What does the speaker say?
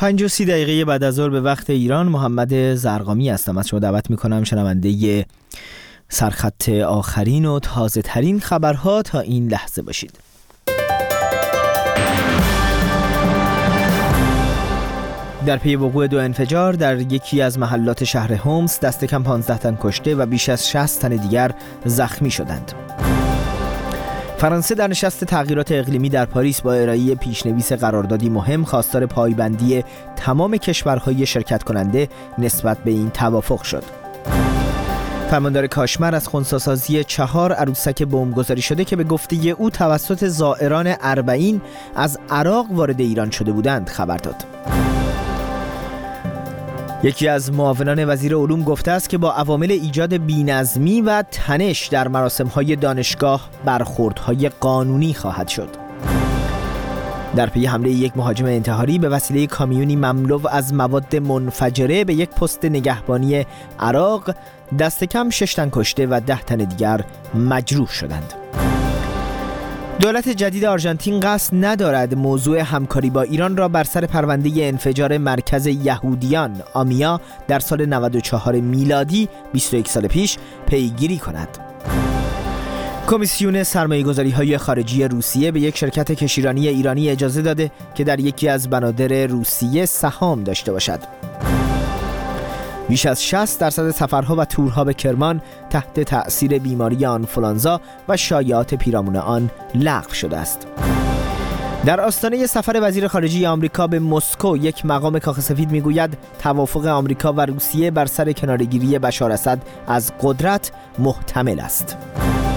5:30 بعد از ظهر به وقت ایران. محمد زرقامی هستم. از شما دعوت میکنم شنونده سرخط آخرین و تازه ترین خبرها تا این لحظه باشید. در پی وقوع 2 انفجار در یکی از محلات شهر هومس دست کم 15 تن کشته و بیش از 60 تن دیگر زخمی شدند. فرانسه در نشست تغییرات اقلیمی در پاریس با ارائه پیشنویس قراردادی مهم خواستار پایبندی تمام کشورهای شرکت کننده نسبت به این توافق شد. فرماندار کاشمر از خنثی‌سازی 4 عروسک بمبگذاری شده که به گفته او توسط زائران اربعین از عراق وارد ایران شده بودند خبر داد. یکی از معاونان وزیر علوم گفته است که با عوامل ایجاد بی‌نظمی و تنش در مراسم‌های دانشگاه برخوردهای قانونی خواهد شد. در پی حمله یک مهاجم انتحاری به وسیله کامیونی مملو از مواد منفجره به یک پست نگهبانی عراق دست کم 6 تن کشته و 10 تن دیگر مجروح شدند. دولت جدید آرژانتین قصد ندارد موضوع همکاری با ایران را بر سر پرونده انفجار مرکز یهودیان آمیا در سال 94 میلادی 21 سال پیش پیگیری کند. کمیسیون سرمایه‌گذاری‌های خارجی روسیه به یک شرکت کشتیرانی ایرانی اجازه داده که در یکی از بنادر روسیه سهام داشته باشد. بیش از 60% سفرها و تورها به کرمان تحت تأثیر بیماری آنفولانزا و شایعات پیرامون آن لغو شده است. در آستانه سفر وزیر خارجه آمریکا به مسکو یک مقام کاخ سفید میگوید توافق آمریکا و روسیه بر سر کناره‌گیری بشار اسد از قدرت محتمل است.